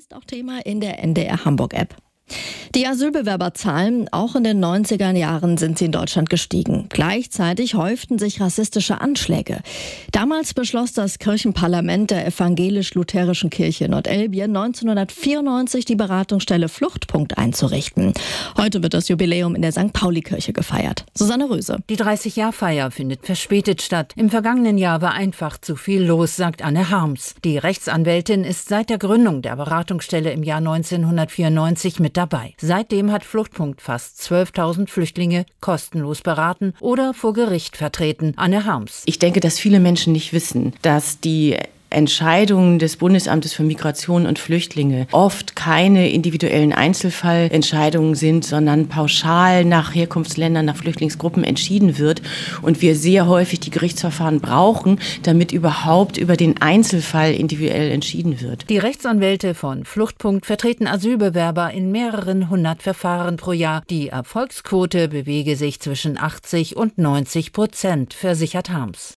Ist auch Thema in der NDR Hamburg-App. Die Asylbewerberzahlen, auch in den 90er Jahren sind sie in Deutschland gestiegen. Gleichzeitig häuften sich rassistische Anschläge. Damals beschloss das Kirchenparlament der Evangelisch-Lutherischen Kirche Nordelbien 1994 die Beratungsstelle Fluchtpunkt einzurichten. Heute wird das Jubiläum in der St. Pauli-Kirche gefeiert. Susanne Röse. Die 30-Jahr-Feier findet verspätet statt. Im vergangenen Jahr war einfach zu viel los, sagt Anne Harms. Die Rechtsanwältin ist seit der Gründung der Beratungsstelle im Jahr 1994 mit dabei. Seitdem hat Fluchtpunkt fast 12.000 Flüchtlinge kostenlos beraten oder vor Gericht vertreten. Anne Harms. Ich denke, dass viele Menschen nicht wissen, dass die Entscheidungen des Bundesamtes für Migration und Flüchtlinge oft keine individuellen Einzelfallentscheidungen sind, sondern pauschal nach Herkunftsländern, nach Flüchtlingsgruppen entschieden wird und wir sehr häufig die Gerichtsverfahren brauchen, damit überhaupt über den Einzelfall individuell entschieden wird. Die Rechtsanwälte von Fluchtpunkt vertreten Asylbewerber in mehreren hundert Verfahren pro Jahr. Die Erfolgsquote bewege sich zwischen 80 und 90%, versichert Harms.